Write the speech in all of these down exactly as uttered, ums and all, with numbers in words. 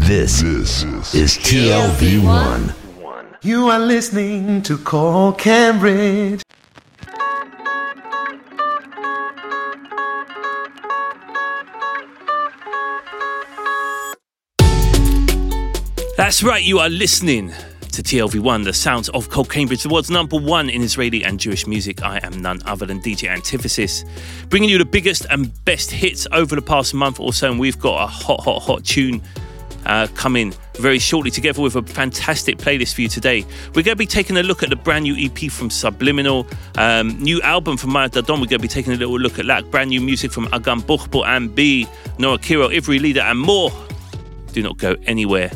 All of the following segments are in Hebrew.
This, this is T L V one. You are listening to Call Cambridge. That's right, you are listening to T L V one, the sounds of Cole Cambridge, the world's number one in Israeli and Jewish music. I am none other than D J Antithesis, bringing you the biggest and best hits over the past month or so, and we've got a hot, hot, hot tune uh, coming very shortly, together with a fantastic playlist for you today. We're going to be taking a look at the brand new E P from Subliminal, um, new album from Maya Dardon. We're going to be taking a little look at that, brand new music from Agam Buchbo and B, Noah Kirill, Ivry Leader, and more. Do not go anywhere.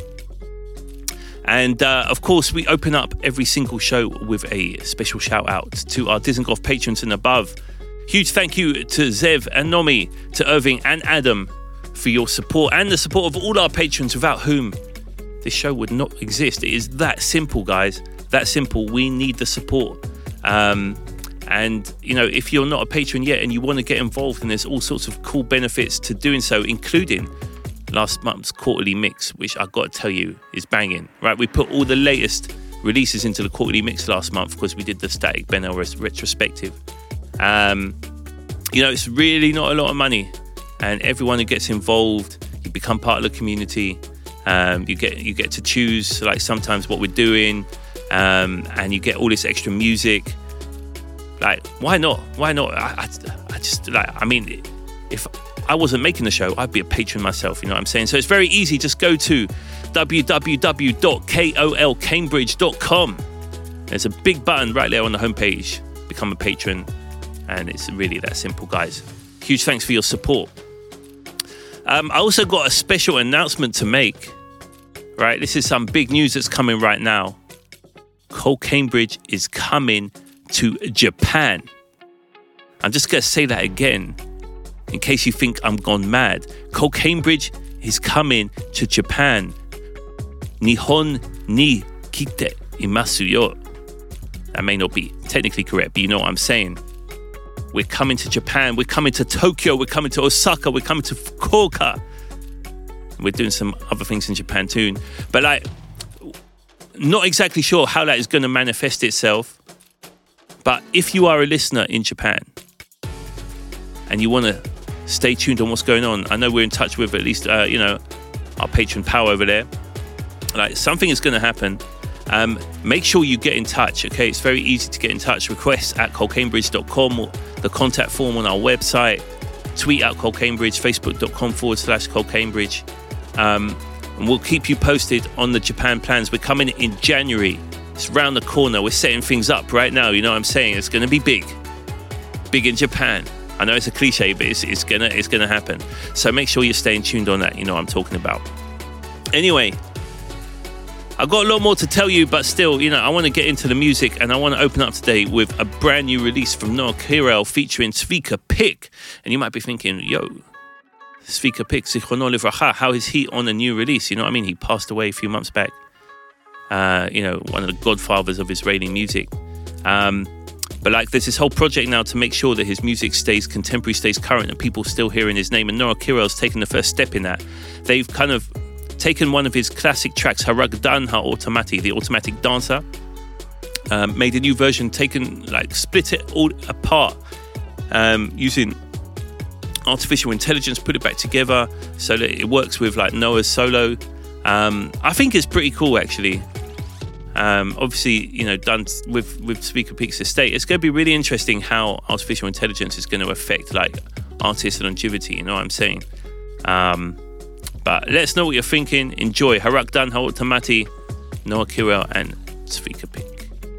And uh, of course, we open up every single show with a special shout out to our Dizengoff patrons and above. Huge thank you to Zev and Nomi, to Irving and Adam for your support and the support of all our patrons, without whom this show would not exist. It is that simple, guys. That simple. We need the support. Um, and, you know, if you're not a patron yet and you want to get involved, and there's all sorts of cool benefits to doing so, including last month's quarterly mix, which I've got to tell you is banging, right? We put all the latest releases into the quarterly mix last month because we did the Static Benno retrospective. Um, you know, it's really not a lot of money, and everyone who gets involved, you become part of the community. Um, you get you get to choose, like, sometimes what we're doing, um, and you get all this extra music. Like, why not? Why not? I, I, I just like. I mean, if I wasn't making the show, I'd be a patron myself, you know what I'm saying? So it's very easy. Just go to w w w dot kol cambridge dot com. There's a big button right there on the homepage. Become a patron. And it's really that simple, guys. Huge thanks for your support. Um, I also got a special announcement to make. Right? This is some big news that's coming right now. Cole Cambridge is coming to Japan. I'm just going to say that again, in case you think I'm gone mad. Cole Cambridge is coming to Japan. Nihon ni kite imasu yo. That may not be technically correct, but you know what I'm saying. We're coming to Japan. We're coming to Tokyo. We're coming to Osaka. We're coming to Fukuoka. We're doing some other things in Japan too. But, like, not exactly sure how that is going to manifest itself. But if you are a listener in Japan and you want to stay tuned on what's going on, I know we're in touch with at least, uh, you know, our patron pal over there. Like, something is going to happen. Um, make sure you get in touch, okay? It's very easy to get in touch. Requests at cole cambridge dot com, or the contact form on our website. Tweet out Cole Cambridge, facebook.com forward slash Cole Cambridge. Um, and we'll keep you posted on the Japan plans. We're coming in January. It's round the corner. We're setting things up right now. You know what I'm saying? It's going to be big. Big in Japan. I know it's a cliche, but it's, it's gonna it's gonna happen. So make sure you're staying tuned on that. You know what I'm talking about. Anyway, I've got a lot more to tell you, but still, you know, I want to get into the music, and I want to open up today with a brand new release from Noah Kirill featuring Zvika Pick. And you might be thinking, yo, Zvika Pick, Zichrono Livracha, how is he on a new release? You know what I mean? He passed away a few months back. Uh, you know, one of the godfathers of Israeli music. Um, but like, there's this whole project now to make sure that his music stays contemporary, stays current, and people still hearing his name. And Noah Kirill's taken the first step in that. They've kind of taken one of his classic tracks, Haragdan Ha-Automati, the automatic dancer, um, made a new version, taken, like, split it all apart, um, using artificial intelligence, put it back together so that it works with, like, Noah's solo. Um, I think it's pretty cool, actually. Um, obviously, you know, done with, with Zvika Pick's estate. It's going to be really interesting how artificial intelligence is going to affect, like, artist longevity, you know what I'm saying? Um, but let us know what you're thinking. Enjoy Harakdan Ha-Automati, Noah Kirill and Zvika Pick.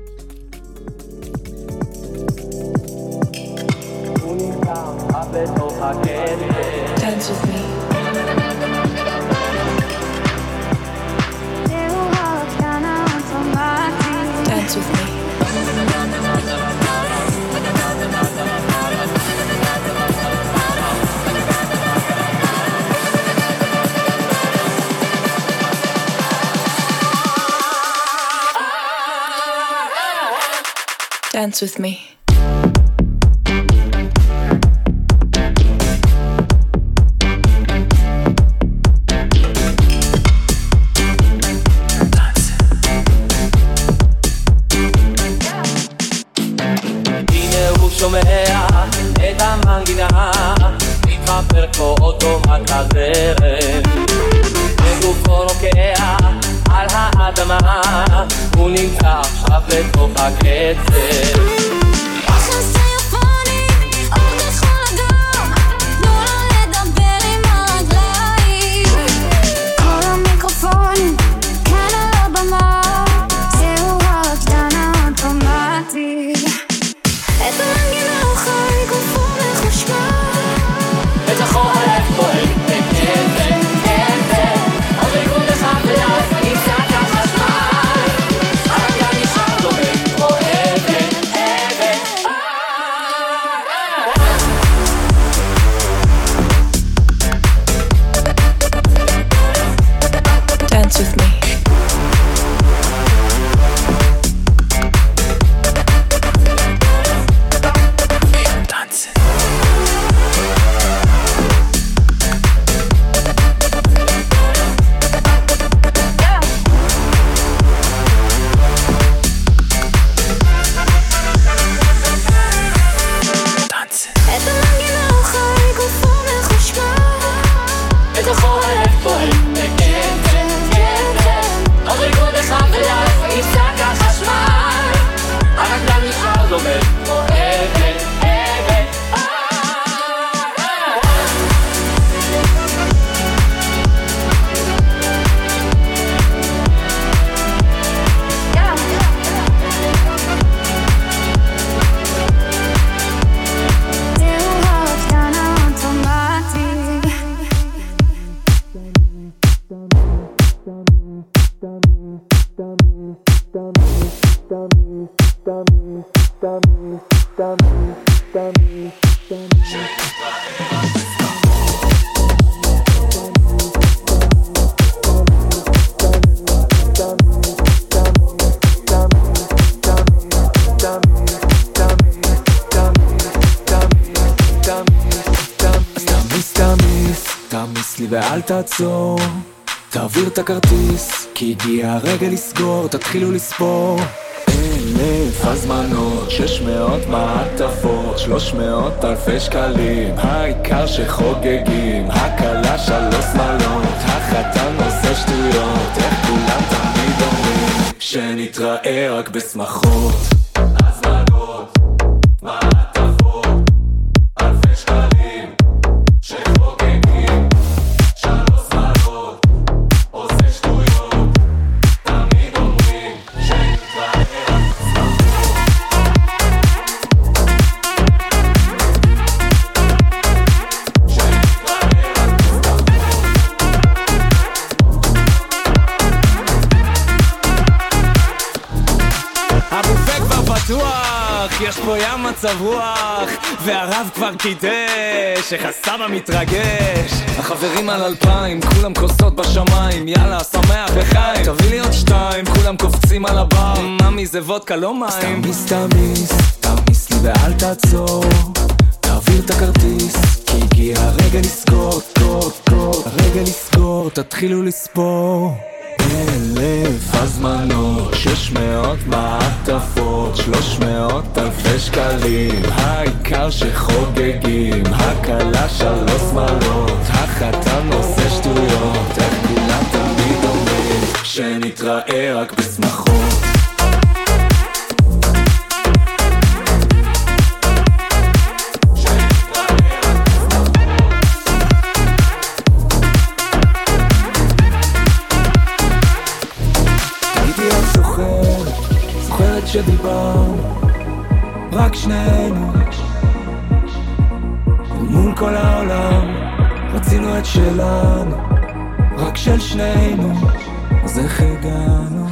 Dance with me. Dance with me. Dance with me. דרכו אוטומט הזרם וגופו רוקע על האדמה הוא נמצא עכשיו לתוך הקצב ואל תעצור, תעביר את הכרטיס כי הגיע הרגע לסגור, תתחילו לספור אלף הזמנות, שש מאות מעטפות, שלוש מאות אלפי שקלים, העיקר שחוגגים, הקלה שלוש שמלות, החתן עושה שטויות, איך כולם תמיד אומרים שנתראה רק בשמחות. הזמנות, מעטפות, אלפי שקלים שחוגגים, יש פה ים מצב רוח והרב כבר קידש, איך הסבא מתרגש, החברים על אלפיים כולם כוסות בשמיים, יאללה שמח וחיים, תביא לי עוד שתיים, כולם קופצים על הבר, ממי זה וודקה לא מים. סתמיס סתמיס תמיס לי ואל תעצור, תעביר את הכרטיס כי הגיע הרגע לסגור, קור קור הרגע לסגור, תתחילו לספור אלף הזמנות, שש מאות מעטפות, שלוש מאות אלפי שקלים, העיקר שחוגגים, הקלה שלוש שמלות, החתן עושה שטויות, איך כולם תמיד אומרים שנתראה רק בשמחות. שדיברנו רק שנינו מול כל העולם, רצינו את שלנו רק של שנינו, אז איך הגענו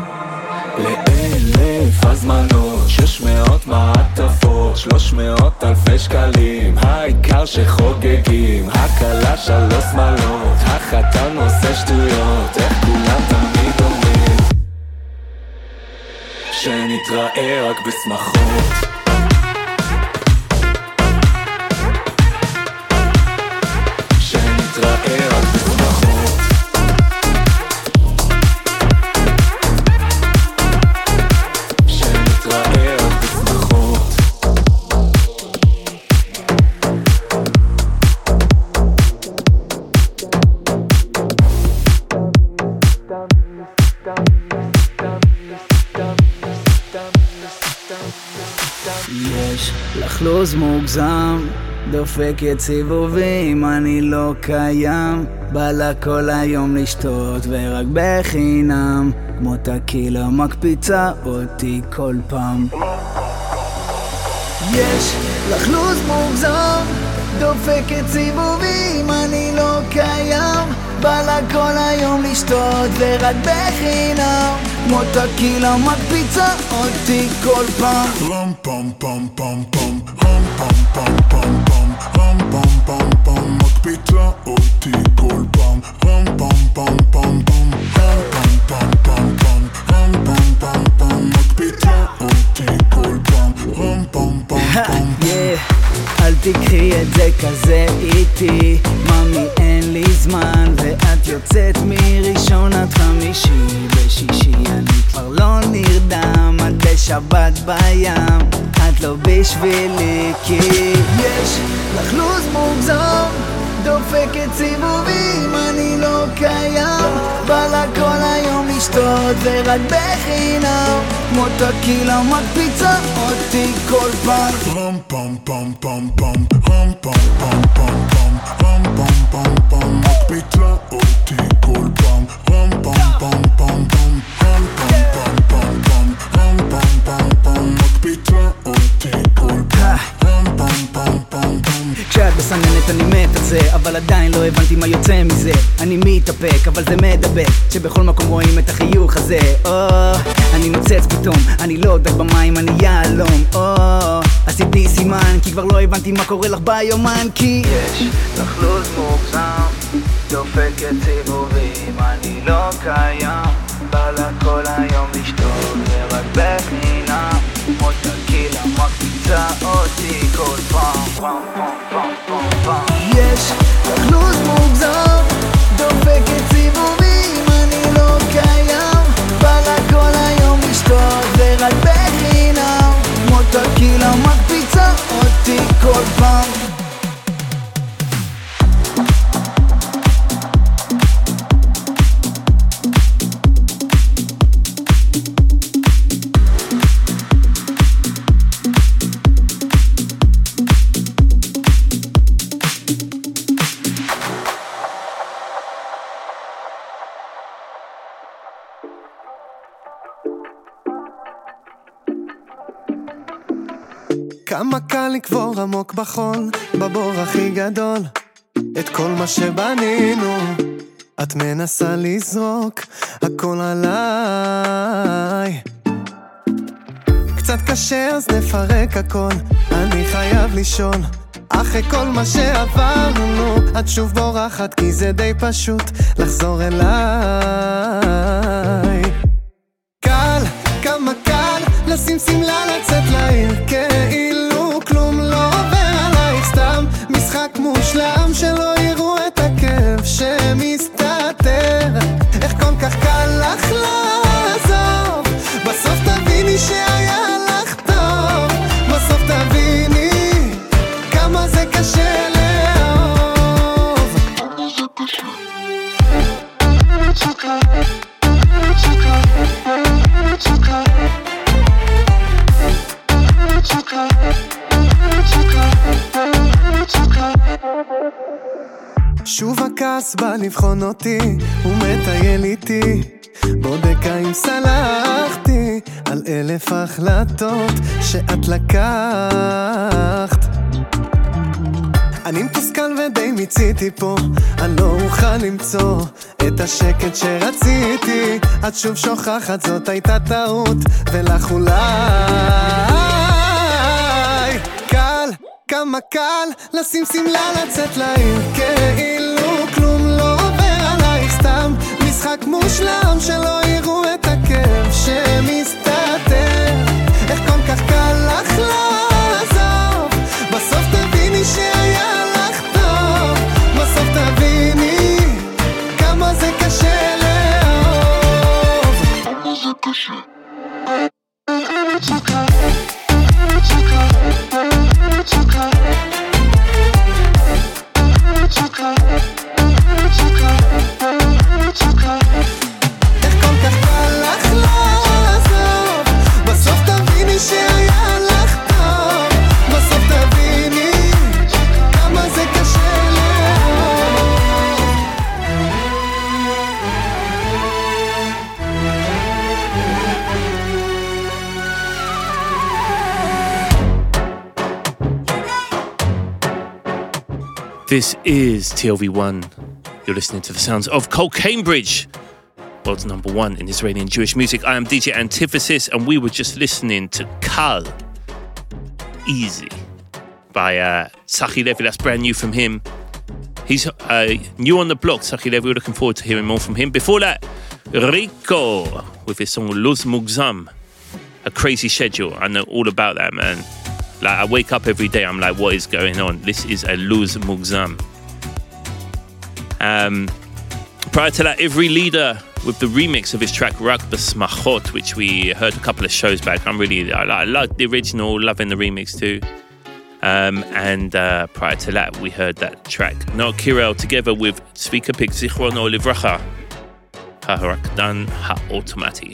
לאלף הזמנות, שש מאות מעטפות, שלוש מאות אלפי שקלים, העיקר שחוגגים, הקלה שלוש שמלות, החתן עושה שטויות, איך כולם תמיד אומרים שנתראה רק בשמחות. שנתראה רק בשמחות. שנתראה רק בשמחות. לחלוז מוגזם, דופקת סיבובים, אני לא קיים, בא לה כל היום לשתות ורק בחינם, כמו טקילה מקפיצה אותי כל פעם. יש לחלוז מוגזם, דופקת סיבובים, אני לא קיים, בא לה כל היום לשתות ורק בחינם, כמו טקילה מקפיצה אותי כל פעם. רם פם פם פם פם, רם פם פם פם פם, רם פם פם פם, מקפיצה אותי כל פעם. רם פם פם פם פם, רם פם פם פם פם, רם פם פם פם, מקפיצה אותי כל פעם. רם פם פם פם פם. אל תקחי את זה כזה איתי, ממי אין לי זמן, ואת יוצאת מראשון עד חמישי, בשישי אני כבר לא נרדם, את בשבת בים, את לא בשבילי, כי יש לך לוז מוגזם, דופקת סיבובים, אני לא קיים, בא לה כל היום לשתות ורק בחינם, כמו טקילה מקפיצה אותי כל פעם. רם פם פם פם פם, רם פם פם פם פם, רם פם פם פם, מקפיצה אותי כל פעם. רם פם פם פם פם, רם פם פם פם פם, רם פם פם פם, מקפיצה אותי כל פעם. רם פם פם פם פם. כשאת בסננת אני מת על זה, אבל עדיין לא הבנתי מה יוצא מזה. אני מתאפק אבל זה מדבק, שבכל מקום רואים את החיוך הזה. אני נוצץ פתאום, אני לא דק במים, אני יעלום. עשיתי סימן, כי כבר לא הבנתי מה קורה לך ביומן, כי יש לך לוז מוגזם, דופקת סיבובים, אני לא קיים, בא לה כל היום לשתות ורק בחינם, כמו טקילה מקפיצה אותי כל פעם. פעם פעם פעם פעם פעם. יש לך לוז מוגזם, דופקת סיבובים, אני לא קיים, בא לה כל היום לשתות ורק בחינם, כמו טקילה מקפיצה אותי כל פעם. כמה קל לקבור עמוק בחול, בבור הכי גדול, את כל מה שבנינו את מנסה לזרוק הכל עליי. קצת קשה אז נפרק הכל, אני חייב לישון, אחרי כל מה שעברנו את שוב בורחת, כי זה די פשוט לחזור אליי. קל, כמה קל לשים סמלה לצאת לעיר, כאילו כלום לא עובר עלייך, סתם משחק מושלם שלא יראו את הכאב שמסתתר. איך כל כך קל לך לעזוב, בסוף תביני שהיה לך טוב, בסוף תביני כמה זה קשה לאהוב. שוב הכעס בא לבחון אותי, הוא מטייל איתי, בודק האם סלחתי על אלף החלטות שאת לקחת. אני מתוסכל ודי מיציתי פה, אני לא אוכל למצוא את השקט שרציתי, את שוב שוכחת זאת הייתה טעות, ולך אולי קל, כמה קל לשים סמלה לצאת לעיר, כאילו כלום לא עובר עלייך, סתם משחק מושלם שלא יראו את הכאב שמסתתר. איך כל כך קל לך לעזוב, בסוף תביני שהיה לך טוב, בסוף תביני כמה זה קשה לאהוב. כמה זה קשה. איך כל כך קל לך לעזוב, בסוף תביני שהיה לך טוב, בסוף תביני This is T L V one. You're listening to the sounds of Cole Cambridge, world's number one in Israeli and Jewish music. I am D J Antithesis, and we were just listening to Kal, Easy, by uh, Tzachi Levi. That's brand new from him. He's uh, new on the block, Tzachi Levi. We're looking forward to hearing more from him. Before that, Rico with his song Luz Mugzam, A Crazy Schedule. I know all about that, man. Like, I wake up every day, I'm like, what is going on? This is a Luz Mugzam. Um, prior to that, Ivri Leader with the remix of his track Rak B'Smachot, which we heard a couple of shows back. I'm really, I, I like the original, loving the remix too. Um, and uh, prior to that, we heard that track Noah Kirel together with Tzvika Pik Zichrono Livracha, HaRakdan HaAutomati.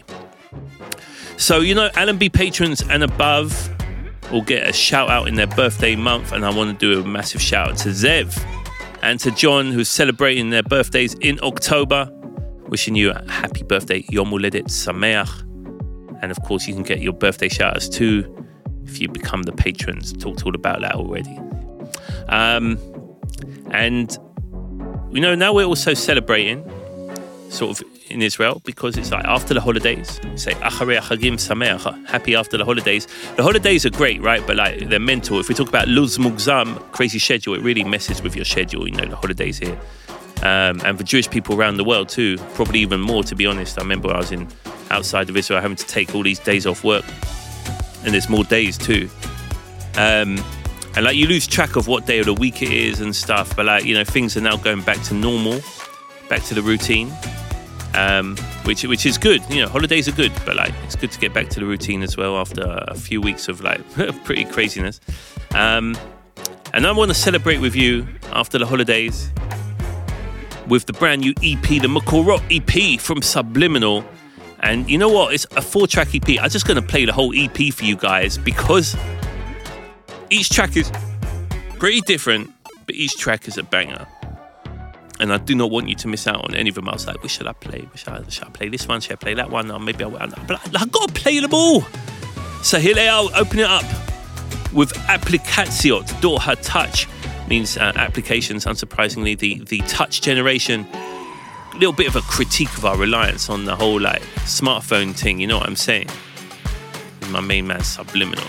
So, you know, L and B patrons and above will get a shout out in their birthday month, and I want to do a massive shout out to Zev and to John, who's celebrating their birthdays in October. Wishing you a happy birthday, Yom Uledet Sameach. And of course, you can get your birthday shout outs too if you become the patrons. Talked all about that already. Um, and, you know, now we're also celebrating, sort of in Israel, because it's like after the holidays, we say Acharei Chagim Sameach, happy after the holidays. The holidays are great, right? But like they're mental. If we talk about Luz Mugzam, crazy schedule, it really messes with your schedule, you know, the holidays here. Um, and for Jewish people around the world too, probably even more, to be honest. I remember I was in outside of Israel having to take all these days off work, and there's more days too. Um, and like you lose track of what day of the week it is and stuff, but like, you know, things are now going back to normal, back to the routine, um, which which is good. You know, holidays are good, but like it's good to get back to the routine as well after a few weeks of like pretty craziness. Um, and I want to celebrate with you after the holidays with the brand new E P, the Makorot E P from Subliminal. And you know what? It's a four-track E P. I'm just going to play the whole E P for you guys because each track is pretty different, but each track is a banger. And I do not want you to miss out on any of them. I was like, what should I play? Should I, should I play this one? Should I play that one? Or maybe I will. But I've got to play them all. So here they are. Open it up with Applicaziot, Dor HaTouch. Means uh, applications, unsurprisingly, the, the touch generation. A little bit of a critique of our reliance on the whole like smartphone thing, you know what I'm saying? My main man, Subliminal.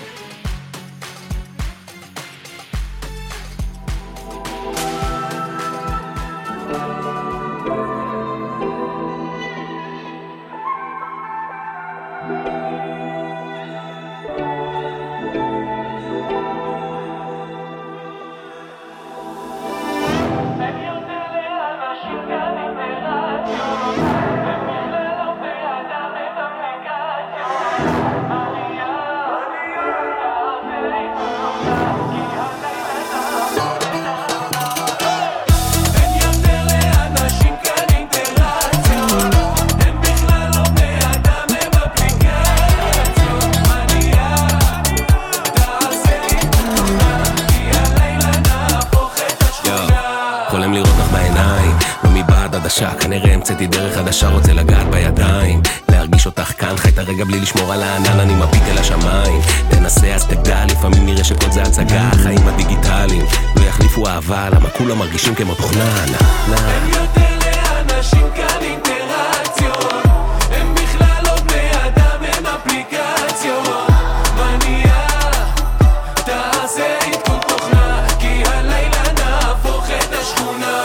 כנראה המצאתי דרך חדשה, רוצה לגעת בידיים, להרגיש אותך כאן, חי את הרגע בלי לשמור על הענן, אני מביט אל השמיים, תנסה אז תגדל, לפעמים נראה שכל זה הצגה, החיים הדיגיטליים לא יחליפו אהבה, למה כולם מרגישים כמו תוכנה. הם יותר לאנשים כאן אינטראקציות, הם בכלל לא בני אדם, הם אפליקציות, מניע, תעשה עדכון תוכנה, כי הלילה נהפוך את השכונה.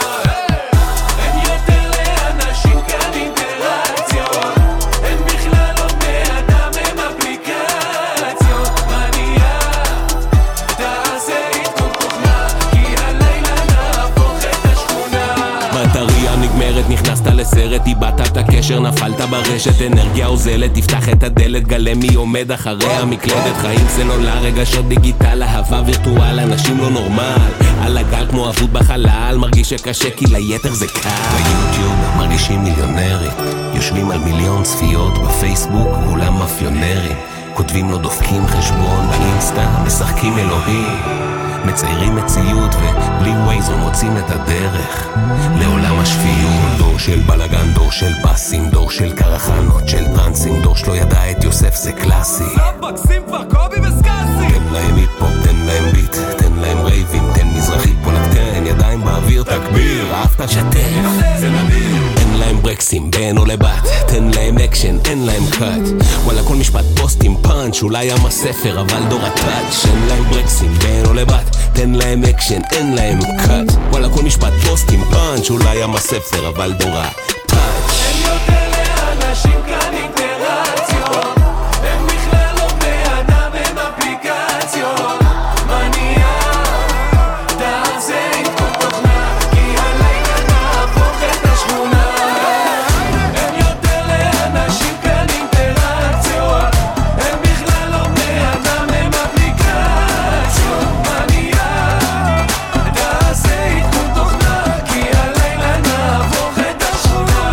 נכנסת לסרט, איבדת את הקשר, נפלת ברשת, אנרגיה עוזלת, תפתח את הדלת, גלה מי עומד אחרי המקלדת, חיים סלולר, רגשות דיגיטל, אהבה וירטואל, אנשים לא נורמל, על הגל כמו אבוד בחלל, מרגיש שקשה כי ליתר זה קל. ביוטיוב מרגישים מיליונרים, יושבים על מיליון צפיות, בפייסבוק כולם מאפיונרים, כותבים לו דופקים חשבון, באינסטה משחקים אלוהים, מציירים מציאות ובלי ווייז לא מוצאים את הדרך לעולם השפיות. דור של בלגן, דור של בסים, דור של קרחנות, של טרנסים, דור שלא ידע את יוסף זה קלאסי. סאבקסים כבר קובי וסקאסי. תן להם היפ-הופ, תן להם ביט, תן להם רייבים, תן מזרחית פולקטן, ידיים באוויר תגביר, אהבת שתף, זה נדיר. אין להם ברקסים, בין או לבת, תן להם אקשן, אין להם קאט. וואלה כל משפט פוסט עם פאנץ', אולי עם הספר אבל דור הטאץ'. אין להם ברקסים, בין או לבת, תן להם אקשן, אין להם קאט. וואלה כל משפט פוסט עם פאנץ', אולי עם הספר אבל דור הטאץ'. אין יותר לאנשים כאן אינטראקציות, הם בכלל לא בני אדם, הם אפליקציות. מניע, תעשה עדכון תוכנה, כי הלילה נהפוך את השכונה. אין יותר לאנשים כאן אינטראקציות, הם בכלל לא בני אדם, הם אפליקציות. מניע, תעשה עדכון תוכנה, כי הלילה נהפוך את השכונה.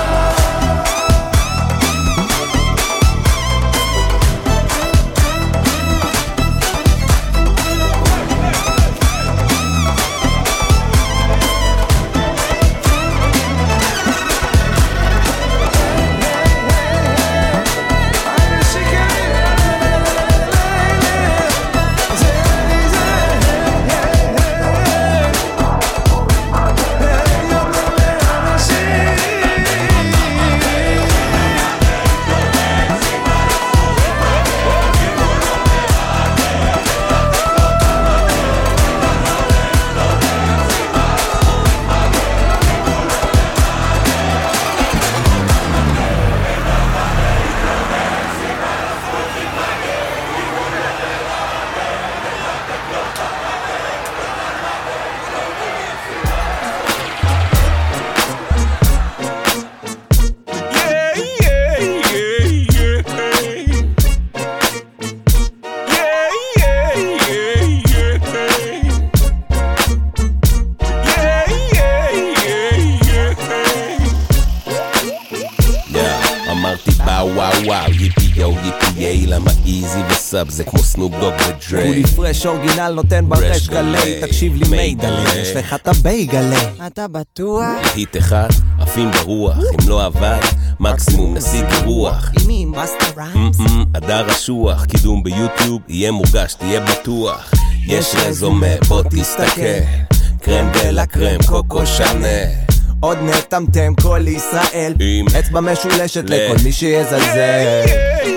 זה כמו סנופ דוג ודרייק. כולי פרש אורגינל נותן ברש גלי. תקשיב לי מיידלי, יש לך את הבייגלי. אתה בטוח? היט אחד, עפים ברוח. אם לא עבד, מקסימום נשיג רוח. עם מי? עם בסטה ריימס? אדר השוח, קידום ביוטיוב יהיה מורגש, תהיה בטוח. יש רזומה, בוא תסתכל. קרם דלה קרם, קוקו שנה. עוד נטמתם כל ישראל, אצבע משולשת לכל מי שיזלזל.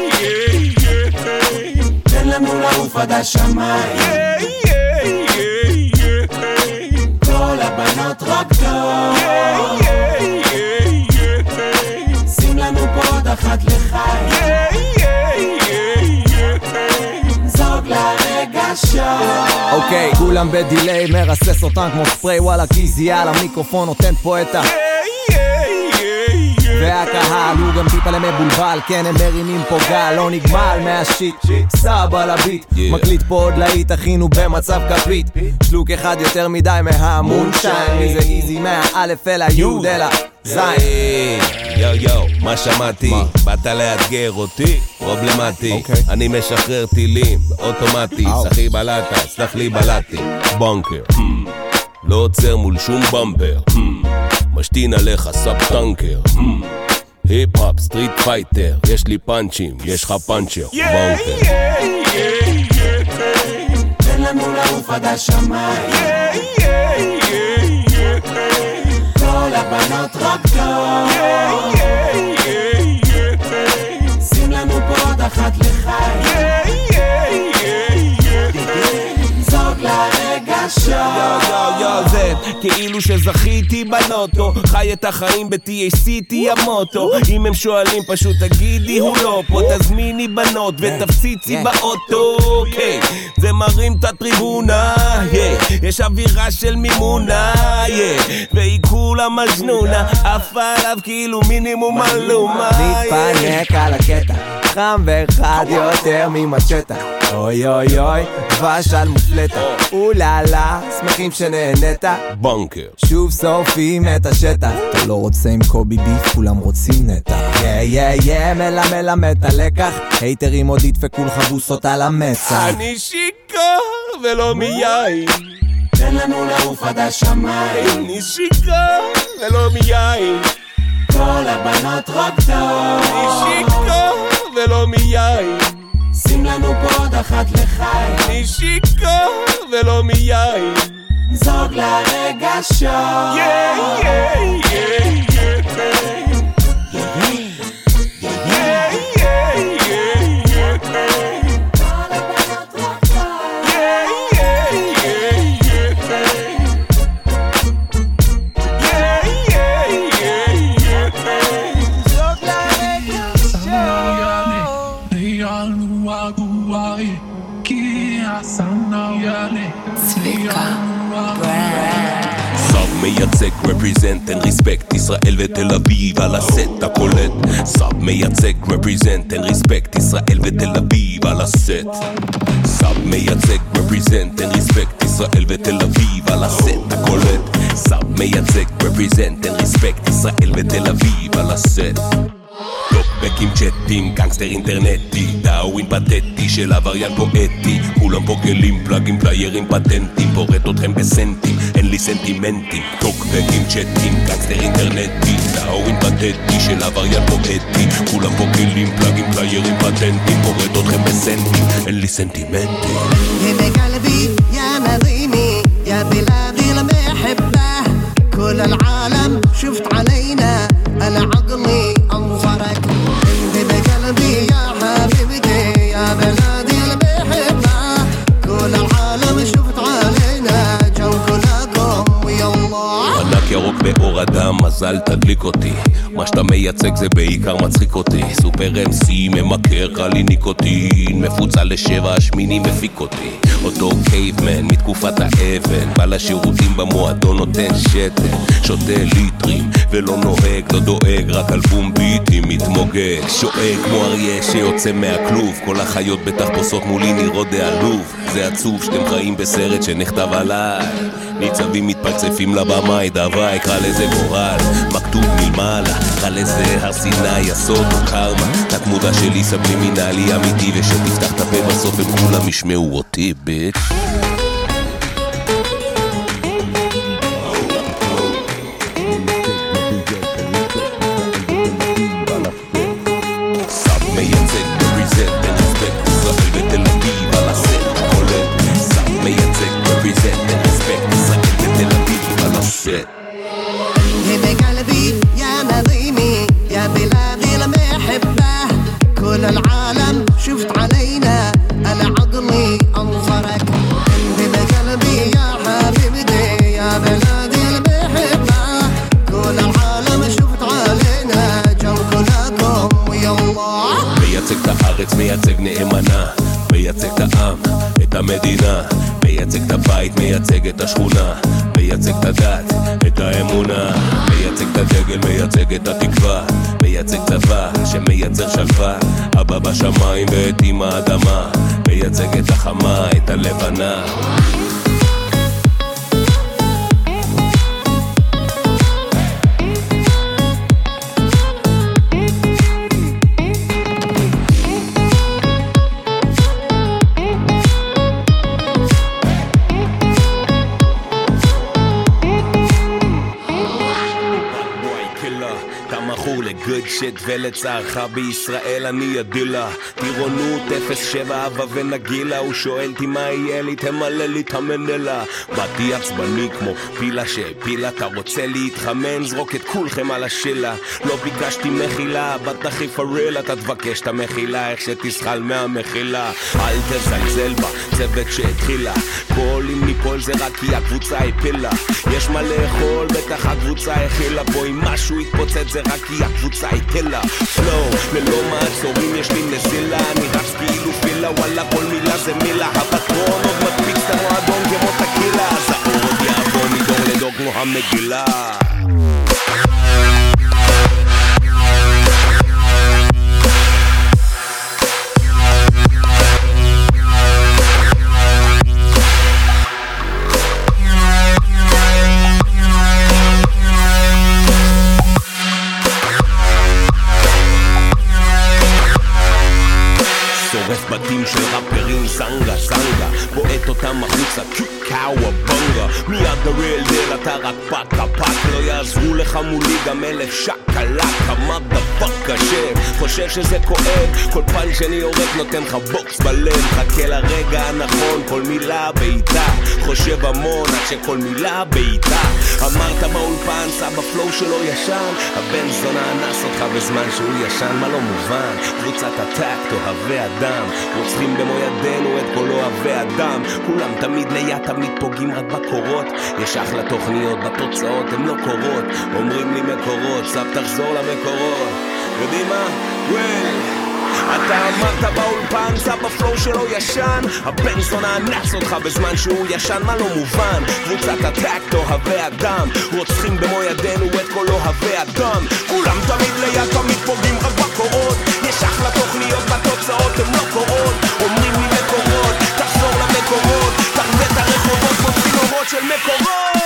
תן לנו לעוף עד השמיים, כל הבנות רוקדות, שים לנו פה עוד אחת לחיים, זוג לרגשות. אוקיי, כולם בדיליי, מרסס אותם כמו ספרי, וואלה קיזי על המיקרופון נותן פה את ה... והקהל הוא גם טיפה למבולבל, כן הם מרימים פה גל, לא נגמל מהשיט, סב על הביט, מקליט פה עוד להיט, אחינו במצב כפית, שלוק אחד יותר מדי מהמונשיין, מזה איזי מהאלף אל היוד אל הזין. יו יו, מה שמעתי? באת לאתגר אותי? פרובלמטי, אני משחרר טילים אוטומטי, סחי בלטה, סלח לי בלטי, בונקר, לא עוצר מול שום במבר, משתין עליך סאב טנקר, היפ-הופ, סטריט פייטר, יש לי פאנצ'ים, יש לך פאנצ'ר, בונקר. תן לנו לעוף עד השמיים, כל הבנות רוקדות, שים לנו פה עוד אחת לחיים, זוג לרגשות. יו יו יו זה כאילו שזכיתי בלוטו, חי את החיים ב-טי אייץ' סי טי המוטו. אם הם שואלים פשוט תגידי הוא לא פה, תזמיני בנות ותפציצי באוטו. אוקיי, זה מרים את הטריבונה, יש אווירה של מימונה, והיא כולה מג'נונה, אף עליו כאילו מינימום מלומה. מתפנק על הקטע, חם ואחד יותר ממצ'טה, אוי אוי אוי, דבש על מופלטה, אוללה, שמחים שנהנית, בונקר. שוב שורפים את השטח, אתה לא רוצה עם קובי ביף, כולם רוצים נטע. יא יא יא, מלמד את הלקח, הייטרים עוד ידפקו לך בוסות על המצח. אני שיכור ולא מיין. תן לנו לעוף עד השמיים. אני שיכור ולא מיין. כל הבנות רוקדות. אני שיכור ולא מיין. שים לנו פה עוד אחת לחיים. אני שיכור ולא מיין. זוג לרגשות. Yeah, yeah, yeah, yeah. מייצג, represent, אין ריספקט, ישראל ותל אביב על הסט הקולט. סאב מייצג, represent, אין ריספקט, ישראל ותל אביב על הסט. סאב מייצג, represent, אין ריספקט, ישראל ותל אביב על הסט הקולט. סאב מייצג, represent, אין ריספקט, ישראל ותל אביב על הסט. טוקבקים צ'טים, גנגסטר אינטרנטי, דאווין פתטי של עבריין פואטי. כולם פה כלים, פלאגים, פליירים, פטנטים, פורט אתכם בסנטים, אין לי סנטימנטים. טוקבקים צ'טים, גנגסטר אינטרנטי, דאווין פתטי של עבריין פואטי. כולם פה כלים, פלאגים, פליירים, פטנטים, פורט אתכם בסנטים, אין לי סנטימנטים. هنا قلبي يا نظيمي يا بلادي لما أحبه كل العالم شفت علينا أنا عقلي أنظرك انت بقلبي يا حبيبتي يا بلادي لما أحبه كل العالم شفت علينا جو كلكم ويا الله. ענק ירוק באור אדם, מזל תדליק אותי. מה שאתה מייצג זה בעיקר מצחיק אותי. סופר אמסי, ממכר, קלי ניקוטין, מפוצל לשבע השמיני מפיק אותי. אותו קייבמן מתקופת האבן, בא לשירותים במועדון נותן שתן, שותה ליטרים ולא נוהג, לא דואג, רק על בום ביטים מתמוגג. שואג כמו אריה שיוצא מהכלוב, כל החיות בתחפושות מולי נראות דעלוב. זה עצוב שאתם חיים בסרט שנכתב עליי, ניצבים מתפלצפים לבמה, דווי, אקרא לזה גורל, מכתוב מלמעלה, אקרא לזה הר סיני, יסוד או קרמה. תת מודע שלי סבלימינלי אמיתי, ושתפתח את הפה בסוף הם כולם ישמעו אותי, ביץ'. סאב מייצג, represent, and respect, ישראל ותל אביב על הסט הקולט. סאב מייצג, represent, and respect, ישראל ותל אביב על הסט. هنا قلبي يا نظيمي يا بلادي لما أحبه كل العالم شفت علينا أنا عقلي أنظرك انت بقلبي يا حبيبتي يا بلادي لما أحبه كل العالم شفت علينا جو كلكم ويا الله. מייצג את הארץ, מייצג נאמנה, מייצג את העם, את המדינה, מייצג את הבית, מייצג את השכונה, מייצג את הדת, את האמונה, מייצג את הדגל, מייצג את התקווה, מייצג צבא שמייצר שלווה, אבא בשמיים ואת אמא האדמה, מייצג את החמה, את הלבנה. לגוד שיט ולצערך בישראל אני אדילה, טירונות אפס שבע אבא ונגילה. הוא שואל אותי מה יהיה לי, תמלא לי את המנלה. באתי עצבני כמו פילה שהפילה, אתה רוצה להתחמן זרוק את כולכם על השלה. לא ביקשתי מחילה, בת הכי פרלה, אתה תבקש את המחילה איך שתסחל מהמחילה. אל תזלזל בה, צוות שהתחילה, כל אם ניפול זה רק כי הקבוצה הפילה. יש מה לאכול, בטח הקבוצה הכילה, בו אם משהו יתפוצץ זה רק כי הקבוצה התחילה. פלואו, ללא מעצורים יש לי נזילה, אני רץ כאילו פילה, וואלה כל מילה זה מילה. הפטרון עוד מדפיק את המועדון כמו תקילה, אז האור עוד יעבור מדור לדור כמו המגילה. שורף בתים של רפרים זנגה זנגה בועט אותם החוצה קיקאו הבונגה מיד הריאל דל אתה רק פקה פק לא יעזרו לך מולי גם אלף שקלקה מודפאק השם חושב שזה כואב כל פעם שאני יורק נותן לך בוקס בלב חכה לרגע הנכון כל מילה בעיטה חושב המון עד שכל מילה בעיטה אמרת באולפן סבא פלואו שלו ישן הבן זונה אנס אותך בזמן שהוא ישן מה לא מובן קבוצת הטקט אוהבי אדם רוצחים במו ידינו את כל אוהבי אדם כולם תמיד ליד תמיד פוגעים רק בקורות יש אחלה תוכניות בתוצאות הן לא קורות אומרים לי מקורות סב תחזור למקורות יודעים מה? וואל אתה אמרת באולפן סבא פלואו שלו ישן הבן זונה אנס אותך בזמן שהוא ישן מה לא מובן קבוצת הטקט אוהבי אדם רוצחים במו ידינו את כל אוהבי אדם כולם תמיד ליד תמיד פוגעים רק בקורות יש אחלה תוכניות בתוצאות הן לא קורות אומרים לי מקורות תחזור למקורות תרווה את הרחובות כמו צינורות של מקורות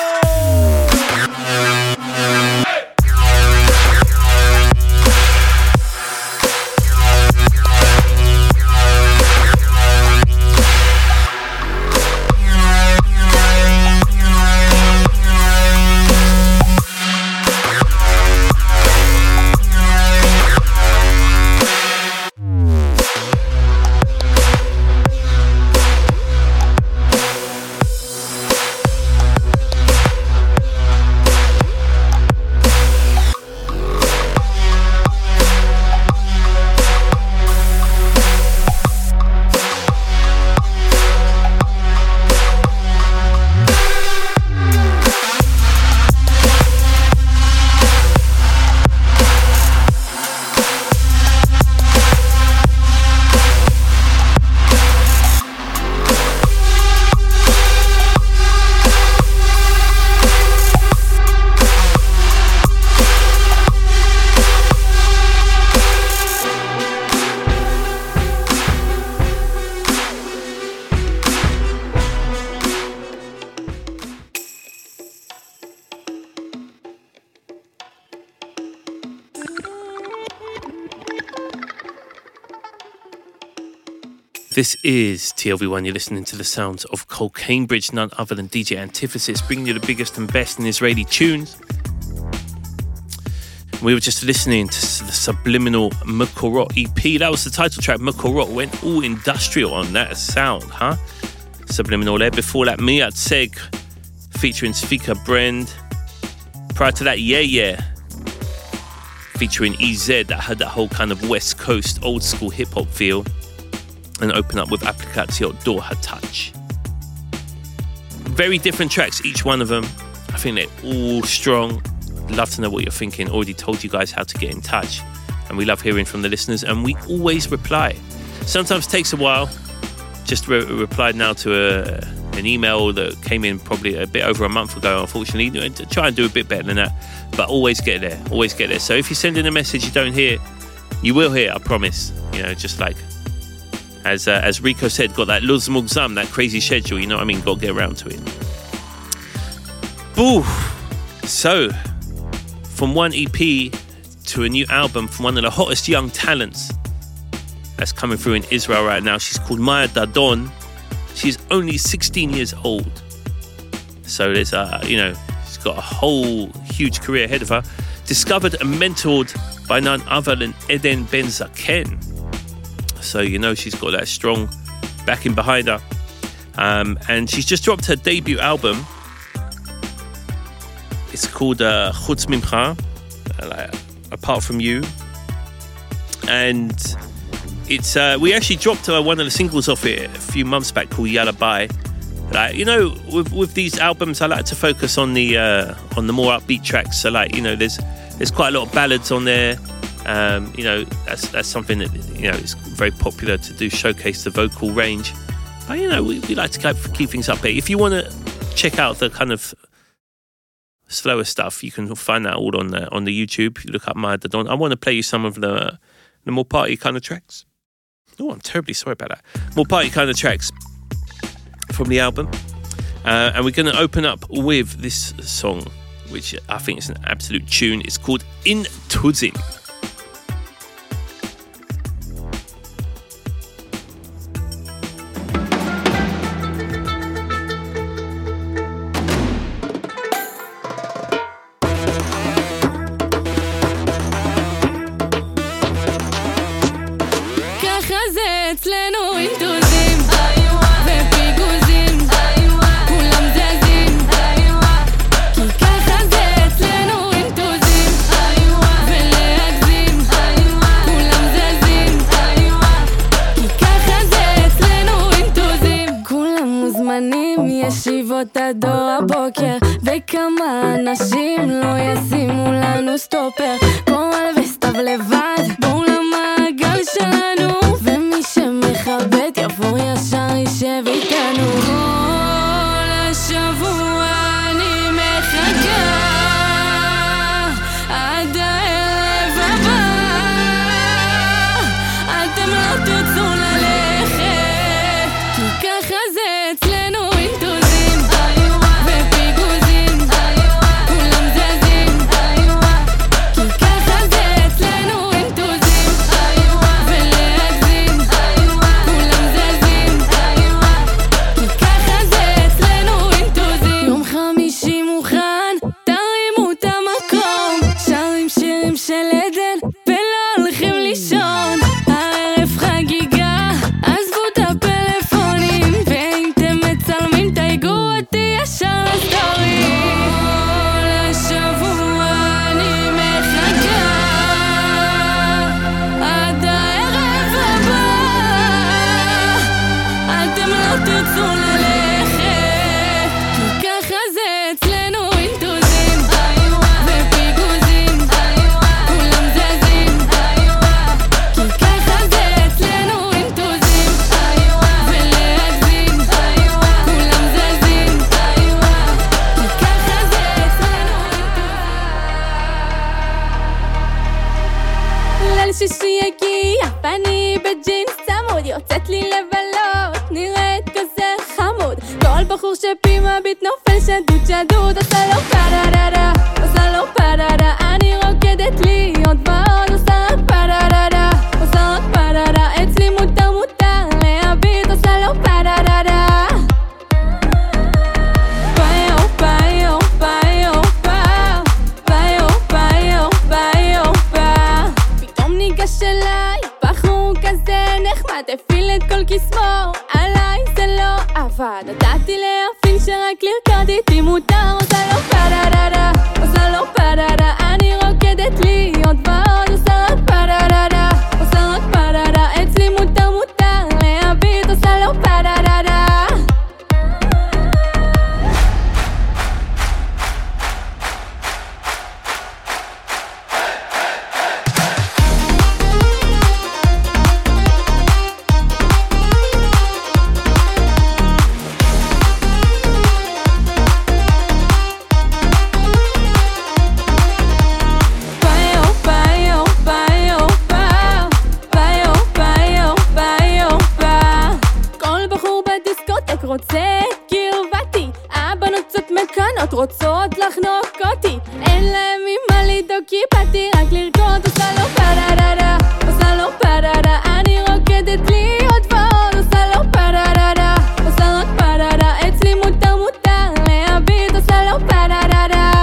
This is T L V one. You're listening to the sounds of Cole Cambridge, none other than D J Antithesis, bringing you the biggest and best in Israeli tunes. We were just listening to the Subliminal Mekorot E P. That was the title track. Mekorot went all industrial on that sound, huh? Subliminal there. Before that, Miyat Seg featuring Svika Brand. Prior to that, Yeah Yeah featuring E Z, that had that whole kind of West Coast old school hip hop feel. And open up with Applicatio Dor HaTouch. Very different tracks, each one of them. I think they're all strong. Love to know what you're thinking. Already told you guys how to get in touch. And we love hearing from the listeners. And we always reply. Sometimes takes a while. Just re- replied now to a, an email that came in probably a bit over a month ago, unfortunately. Try and do a bit better than that. But always get there. Always get there. So if you send in a message you don't hear, you will hear, I promise. You know, just like... As uh, as Rico said, got that Luz Mugzam, that crazy schedule, you know what I mean? Got to get around to it. Boo! So, from one E P to a new album from one of the hottest young talents that's coming through in Israel right now. She's called Maya Dadon. She's only sixteen years old. So there's a, you know, she's got a whole huge career ahead of her. Discovered and mentored by none other than Eden Ben Zaken. So you know she's got that strong backing behind her. Um, and she's just dropped her debut album. It's called uh, Chutz Mimcha, uh, like, Apart From You. And it's uh, we actually dropped uh, one of the singles off it a few months back called Yalla Bye. Like, you know, with with these albums, I like to focus on the uh, on the more upbeat tracks. So like, you know, there's there's quite a lot of ballads on there. Um, you know, that's that's something that, you know, is very popular to do, showcase the vocal range. But, you know, we, we like to keep, keep things upbeat. If you want to check out the kind of slower stuff, you can find that all on the, on the YouTube. You look up Maya Dadon. I want to play you some of the the more party kind of tracks. Oh, I'm terribly sorry about that. More party kind of tracks from the album. Uh, and we're going to open up with this song, which I think is an absolute tune. It's called In Tuzim. שעות עד אור הבוקר, וכמה אנשים לא ישימו לנו סטופר. כמו אלווסטב לבד, בואו למעגל שלנו, ומי שמכבד יבוא ישר יישב איתנו. כל השבוע אני מחכה עד הערב הבא, אתם לא תרצו ללכת, כי ככה זה אצלנו, אינטוזים ופיגוזים, כולם זזים, כי ככה זה אצלנו, אינטוזים ולהגזים, כולם זזים, כי ככה זה אצלנו, אינטוזים. יום חמישי מוכן, תרימו את המקום, שרים שירים של עדן ולא הולכים לישון. הערב חגיגה, עזבו את הפלאפונים, ואם אתם מצלמים תייגו אותי ישר לסטורי. כל השבוע אני מחכה עד הערב הבא, אתם לא תרצו ללכת, כי ככה זה אצלנו, אינטוזים ופיגוזים, כולם זזים, כי ככה זה אצלנו, אינטוזים ולהגזים, כולם זזים, כי ככה זה אצלנו, אינטוזים. ליל שישי הגיע ואני בג'ינס צמוד, יוצאת לי לבלות, נראית כזה חמוד. כל בחור שפי מביט נופל שדוד שדוד, עושה לו פרררה, עושה לו פרררה, אני רוקדת לי עוד ועוד, עושה רק פרררה, עושה רק פרררה, אצלי מותר מותר להביט, עושה לו פרררה. ביו ביו ביו ביו ביו ביו ביו, פתאום ניגש אליי בחור כזה נחמד, הפעיל את כל כסמו עליי, זה לא עבד. נתתי להפעיל שרק לרקוד איתי מותר, עושה לו פרררה, עושה לו פרררה, אני רוקדת לי עוד ועוד, עושה רק פרררה, עושה רק פרררה, אצלי מותר מותר להביט, עושה לו פרררה. ביו ביו ביו ביו ביו ביו ביו, כל בחור בדיסקוטק רוצה את קרבתי, הבנות קצת מקנות רוצות לחנוק אותי, אין להם ממה לדאוג כי באתי רק לרקוד, עושה לו פרררה, עושה לו פרררה, אני רוקדת לי עוד ועוד, עושה לו פרררה, עושה רק פרררה, אצלי מותר מותר להביט, עושה לו פרררה.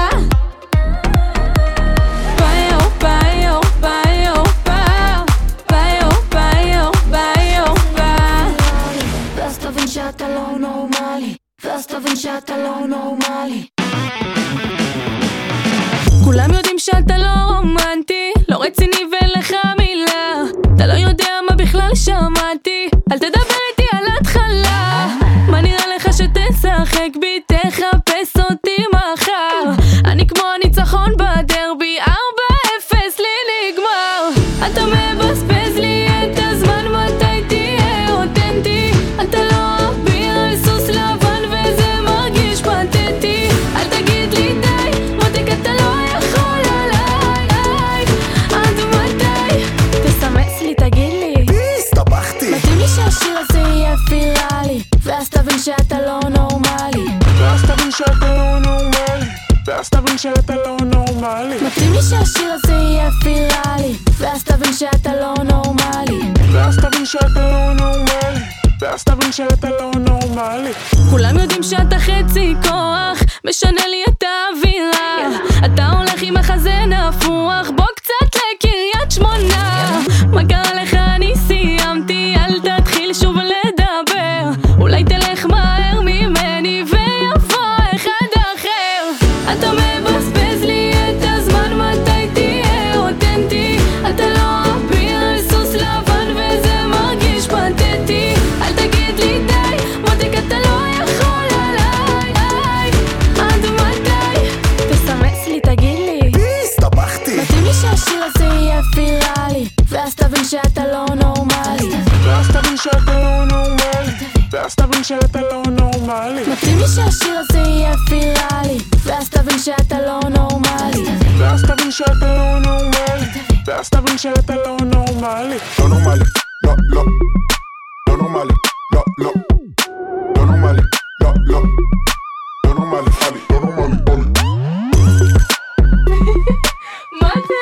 ביו ביו ביו ביו ביו ביו ביו, ואז תבין שאתה לא נורמלי, ואז תבין שאתה לא נורמלי. כולם יודעים שאתה לא רומנטי, לא רציני ולך מילה, אתה לא יודע מה בכלל שמעתי, אל תדבר איתי על התחלה, מה נראה לך שתשחק בי, תחפש אותי מחר, אני כמו הניצחון בדרבי, ארבע אפס לי נגמר, אתה מבזבז לי את הזמן, מתי תהיה אותנטי, אתה לא אביר על סוס לבן וזה מרגיש פתטי, אל תגיד לי די, מותק אתה לא יכול עליי, עד מתי, תסמס לי תגיד לי, הסתבכתי, מתאים לי שהשיר הזה יהיה ויראלי, ואז תבין שאתה לא נורמלי, ואז תבין שאתה לא נורמלי, ואז תבין שאתה לא נורמלי, מתאים לי שהשיר הזה יהיה ויראלי, ואז תבין שאתה לא נורמלי, ואז תבין שאתה לא נורמלי, ואז תבין שאתה לא נורמלי. כולם יודעים שאתה חצי כוח, משנה לי את האווירה, אתה הולך עם החזה נפוח, בוא קצת לקריית שמונה, מה קרה לך אני סיימתי, אל תתחיל שוב לדבר, אולי תלך מהר ממני ויבוא אחד אחר, אתה מבזבז לי את הזמן, מתי תהיה אותנטי, אתה לא אביר על סוס לבן וזה מרגיש פתטי, אל תגיד לי די, מותק אתה לא יכול עליי, שאתה לא נורמלי, ואז תבין שאתה לא נורמלי, ואז תבין שאתה לא נורמלי, מתאים לי שהשיר הזה יהיה ויראלי, ואז תבין שאתה לא נורמלי, ואז תבין שאתה לא נורמלי, ואז תבין שאתה לא נורמלי, לא נורמלי, לא, לא, לא נורמלי, לא, לא, לא נורמלי, לא, לא, לא נורמלי, חלי, לא נורמלי, אולי. מה זה?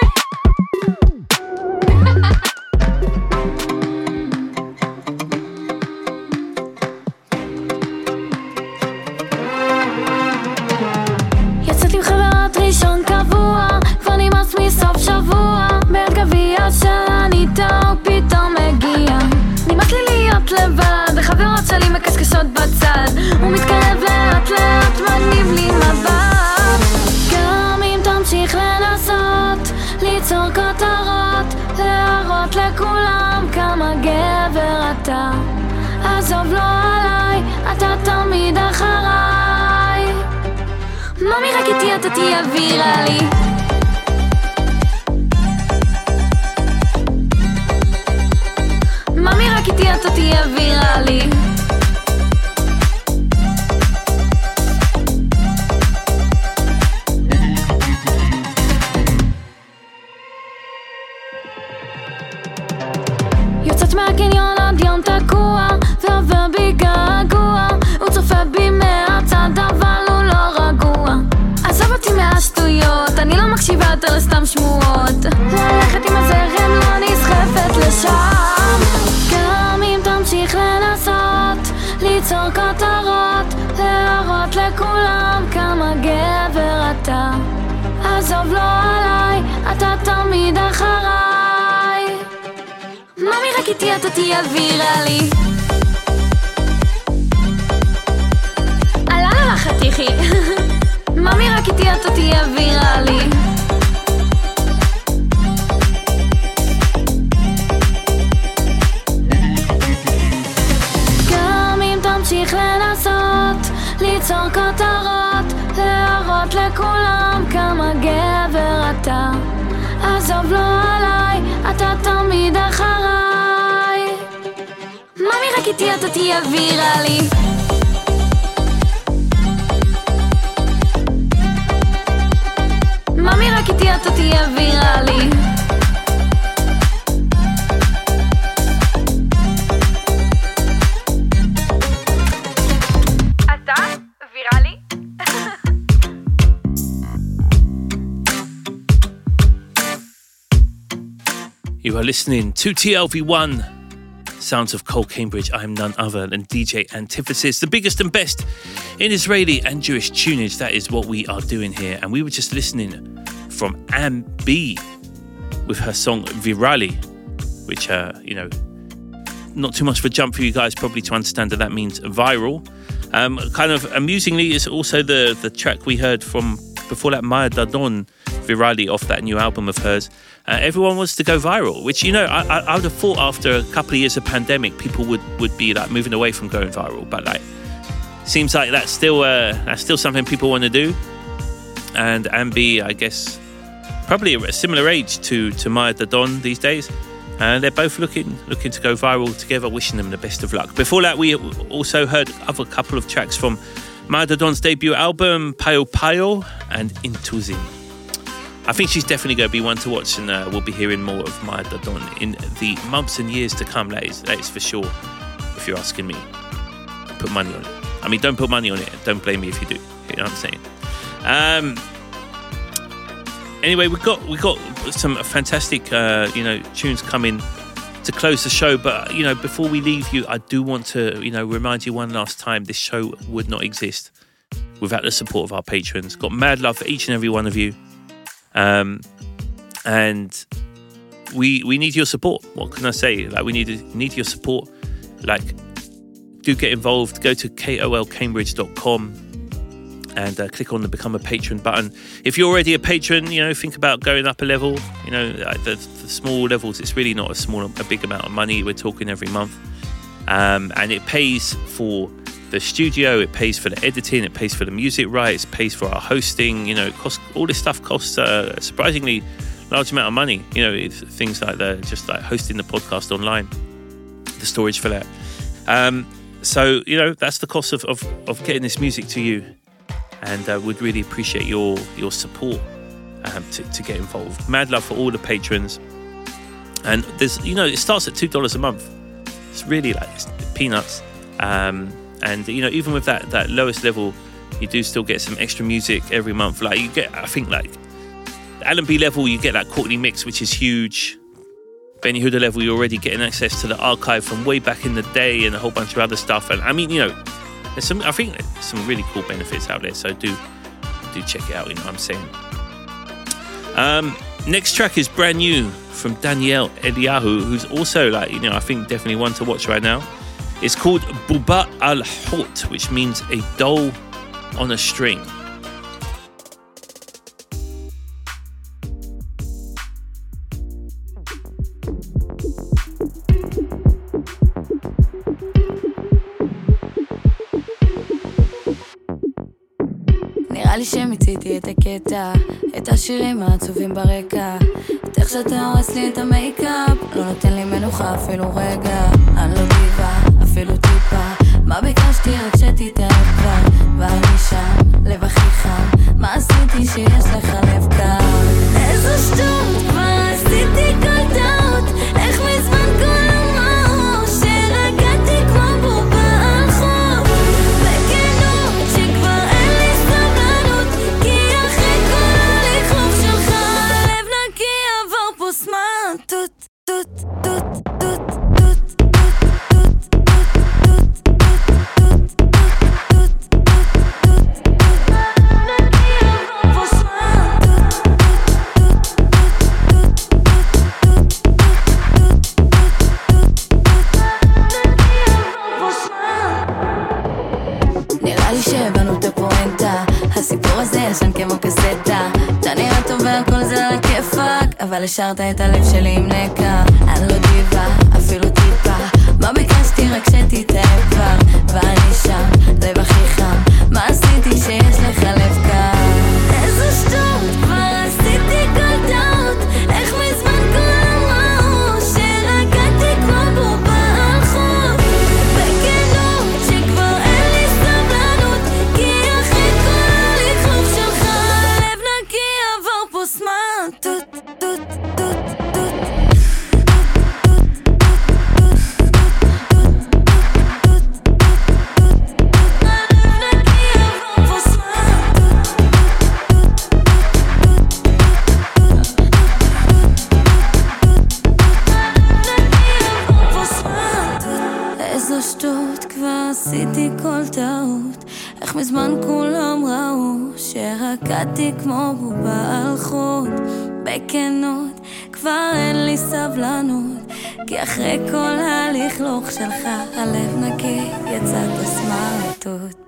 יצאתי עם חברות ראשון קבוע, כבר נמאס מסוף שבוע, בגביע של הניטה הוא פתאום מגיע, נמאס לי להיות לבד, החברות שלי מקשקשות בצד, הוא מתקרב לאט לאט, מגניב לי מבט, גם אם תמשיך לנסות ליצור כותרות, להראות לכולם כמה גבר אתה, עזוב לא עליי, אתה תמיד אחריי, ממי רק איתי אתה תהיה ויראלי, ממי רק איתי אתה תהיה ויראלי, יוצאת מהקניון עד יום תקוע, ועובר בי געגוע, הוא צופה בי מהצד אבל הוא לא רגוע, עזוב אותי מהשטויות, אני לא מקשיבה יותר לסתם שמועות, ללכת עם הזרם לא נסחפת לשם, גם אם תמשיך לנסות ליצור כותרות, להראות לכולם כמה גבר אתה, עזוב לא עליי, אתה תמיד אחריי, ממי רק איתי אתה תהיה ויראלי, עלה לך חתיכי, ממי רק איתי אתה תהיה ויראלי, גם אם תמשיך לנסות ליצור כותרות, להראות לכולם כמה גבר אתה, עזוב לא עליי, אתה תמיד אחריי, ממי רק איתי אתה תהיה ויראלי, ממי רק איתי אתה תהיה ויראלי, אתה ויראלי? You are listening to T L V one, Sounds of Cole Cambridge. I am none other than D J Antithesis, the biggest and best in Israeli and Jewish tunage. That is what we are doing here. And we were just listening from Am B with her song Virali, which, uh, you know, not too much of a jump for you guys probably to understand that that means viral. Um, kind of amusingly, is also the, the track we heard from before that, Maya Dadon, Virali, off that new album of hers. Uh, everyone wants to go viral, which, you know, I, I, I would have thought after a couple of years of pandemic, people would, would be like moving away from going viral. But like, seems like that's still uh, that's still something people want to do. And Ambi, I guess, probably a similar age to to Maya Dadon these days. And they're both looking looking to go viral together, wishing them the best of luck. Before that, we also heard other couple of tracks from Maya Dadon's debut album, Payo Payo and Intuzin. I think she's definitely going to be one to watch, and uh, we'll be hearing more of Maya Dadon in the months and years to come, that is, that is for sure, if you're asking me. Put money on it. I mean, don't put money on it. Don't blame me if you do. You know what I'm saying? Um, anyway, we've got, we've got some fantastic, uh, you know, tunes coming to close the show. But, you know, before we leave you, I do want to, you know, remind you one last time, this show would not exist without the support of our patrons. Got mad love for each and every one of you. Um, and we we need your support. What can I say? Like, we need need your support. Like, do get involved. Go to kol cambridge dot com and uh, click on the Become a Patron button. If you're already a patron, you know, think about going up a level. You know, like the, the small levels, it's really not a small, a big amount of money. We're talking every month. Um, and it pays for the studio, it pays for the editing, it pays for the music rights, it pays for our hosting. You know, it costs, all this stuff costs uh, surprisingly large amount of money. You know, it's things like the just like hosting the podcast online, the storage for that. Um, so you know, that's the cost of, of, of getting this music to you, and uh, would really appreciate your your support um, to to get involved. Mad love for all the patrons, and there's you know it starts at two dollars a month. It's really like it's peanuts, um, and you know even with that that lowest level, you do still get some extra music every month. Like you get, I think like the Alan B level, you get that Courtney mix, which is huge. Benny Huda level, you're already getting access to the archive from way back in the day and a whole bunch of other stuff. And I mean, you know, there's some, I think there's some really cool benefits out there. So do, do check it out. You know what I'm saying? Um, next track is brand new from Danielle Eliyahu, who's also like, you know, I think definitely one to watch right now. It's called Buba Al Hot, which means a doll on a string. נראה לי שמציתי את הקטע, את השירים העצובים ברקע, את איך שאתה הורס לי את המייקאפ, לא נותן לי מנוחה אפילו רגע. אני לא דיבה, אפילו טיפה, מה ביקשתי רק שתתאהב כבר, ואני שם, לב הכי חם, מה עשיתי שיש לך לב קר? איזו שטות, כבר עשיתי כל טעות, איך מזמן כל המאור, שרגעתי כמו בובה על חוב, בכנות שכבר אין לי סבלנות, כי אחרי כל הלכלוך שלך, לב נקי עבור פה סמן, טוט, טוט, טוט, טוט. הסיפור הזה ישן כמו קסטה, אתה נראה טוב והכל זה על הכיפק, אבל השארת את הלב שלי עם נקע. אני לא דיבה, אפילו טיפה, מה ביקשתי רק שתתאהב כבר, ואני שם, לב הכי חם, מה עשיתי שיש לך לב קר? איזו שטות, כבר עשיתי כל טעות, איך מזמן כל המאור, שרגעתי כמו בובה על חוב, בכנות שכבר אין לי סבלנות, כי אחרי כל הלכלוך שלך, לב נקי עבור פה סמן, טוט, טוט, טוט, טוט. איזו שטות, כבר עשיתי כל טעות, איך מזמן כולם ראו שרקדתי כמו בובה על חוט, בכנות כבר אין לי סבלנות, כי אחרי כל הלכלוך שלך הלב נקי יצאת סמרטוט.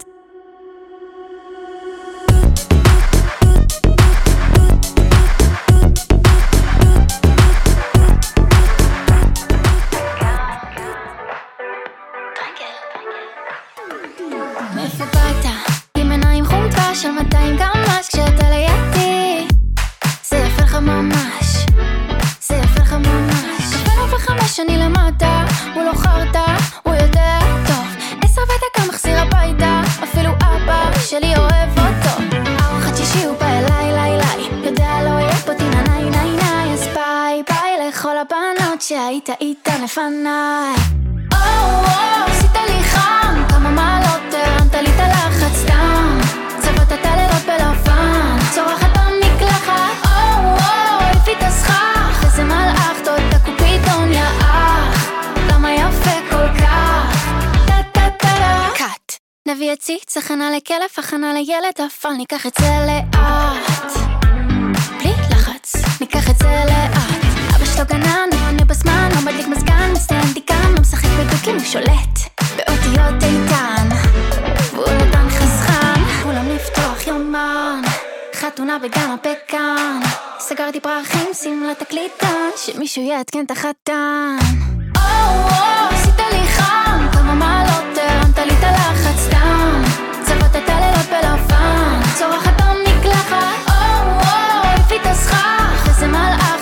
מאיפה באת? עם עיניים חומטה של מאתיים גמש כשאתה לידי, זה יפה לך ממש, זה יפה לך ממש. כפנו וחמש אני למטה, הוא לא חרטה, הוא יודע טוב, עשר ודקה מחזיר הביתה, אפילו אבא שלי אוהב אותו. ארוחת שישי הוא בא אליי ליי ליי, יודע לא אוהב אותי נאי נאי נאי, אז ביי ביי לכל הבנות שהיית איתן לפניי. או או עשית לי חם, כמה מעלות הרמת לי את הלחץ סתם, צבעת את הלילות בלבן, צורחת במקלחת. או או הביא את הסכך, איזה מלאך, תודה קופידון יא אח, למה יפה כל כך. טה טה טה טה קאט, נביא עציץ, הכנה לכלב, הכנה לילד, אבל ניקח את זה לאט, בלי לחץ, ניקח את זה לאט. אבא שלו גנן, הוא עונה בזמן, לא מדליק מזגן, מסטנדיקן, לא משחק בדוקים, הוא שולט באותיות איתן, והוא נתן חסכן, כולם לפתוח יומן, חתונה בגן הפקן, סגרתי פרחים, שים לתקליטן, שמישהו יעדכן את החתן. או או עשית לי חם, כמה מעלות הרמת לי את הלחץ סתם, צבעת את הלילות בלבן, צורחת במקלחת. או או הביא את הסכך, איזה מלאך,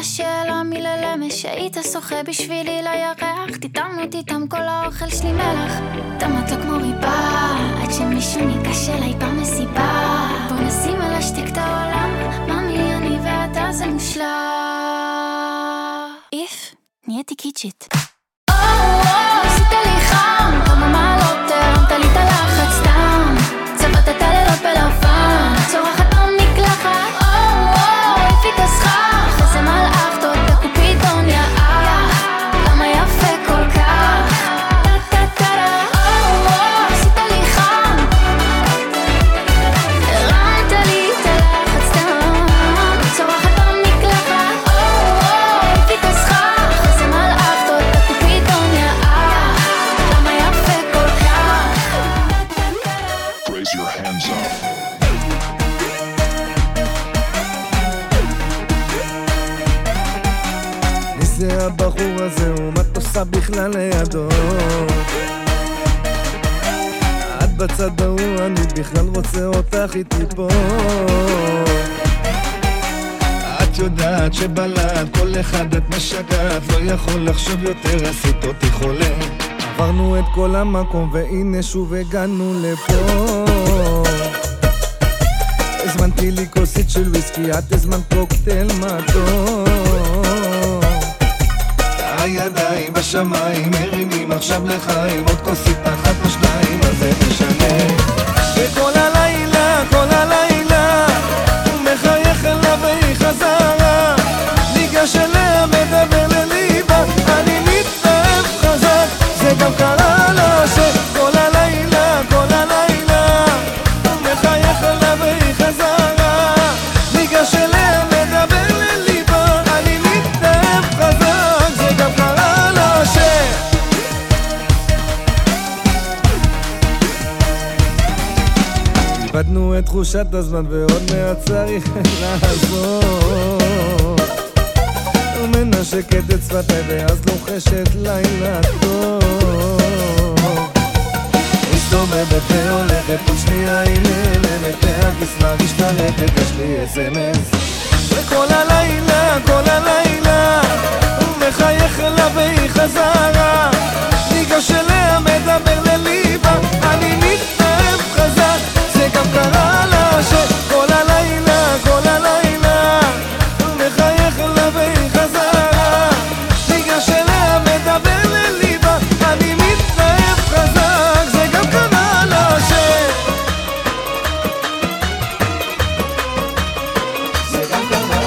השאלה מללמש שהיית שוחה בשבילי לירח תטעם אותי תם כל האוכל שלי מלח תמת לו כמו ריבה עד שמישהו ניגש אליי במסיבה בוא נשים על השתיק את העולם ממי אני ואתה זה מושלם איף, נהייתי קיצ'ית או, או, עשית לי חם כמה מעלות תרמת לי את הלחץ סתם צבעת את הלילות בלבן צורחת במקלחת או, או, איפי כסחר חסם על אחתות בקופידון יאח למה יפה כל כך טה-טה-טה או, או, עשית לי חם הרמת לי את הלחץ סתם צורחת במקלחת או, או, איפי כסחר חסם על אחתות בקופידון יאח למה יפה כל כך Raise your hands up. זה הבחור הזה, ומה את עושה בכלל לידו? את בצד ההוא, אני בכלל רוצה אותך איתי פה. את יודעת שבלעד כל אחד את משגעת, לא יכול לחשוב יותר, עשית אותי חולה. עברנו את כל המקום והנה שוב הגענו לפה. הזמנתי לי כוסית של וויסקי, את הזמנת קוקטייל מתוק. הידיים בשמיים מרימים עכשיו לחיים עוד כוסית אחת או שתיים אז זה משנה וכל הלילה, כל הלילה הוא מחייך אליו והיא חזרה ניגש אליה, מדבר לליבה אני מתאהב חזק זה גם קרה לה שכל הלילה, כל הלילה הוא מחייך אליו והיא חזרה ניגש אליה, מדבר לליבה אני מתאהב חזק זה גם קרה לה ש... איבדנו את תחושת הזמן ועוד מעט צריך לעזור ומנשקת את שפתיי ואז לוחשת לילה טוב מסתובבת והולכת כל שנייה היא נעלמת והכסלה משתלטת יש לי אס אם אס וכל הלילה, כל הלילה הוא מחייך אליו והיא חזרה ניגש אליה, מדבר לליבה אני מתאהב חזק זה גם קרה לה שכל הלילה, כל הלילה הוא מחייך אליו והיא חזרה ניגש אליה, מדבר לליבה אני מתאהב חזק זה גם קרה לה ש... זה גם קרה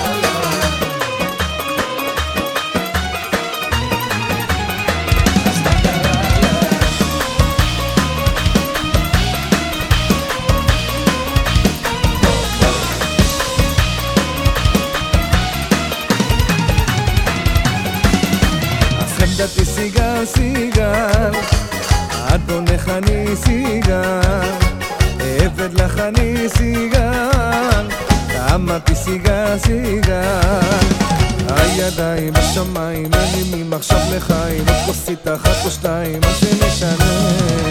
דתי סיגל סיגל אדונך אני סיגל עבד לך אני סיגל תאמתי סיגל סיגל הידיים בשמיים מרימים עכשיו לחיים עוד כוסית אחת או שתיים מה שמשנה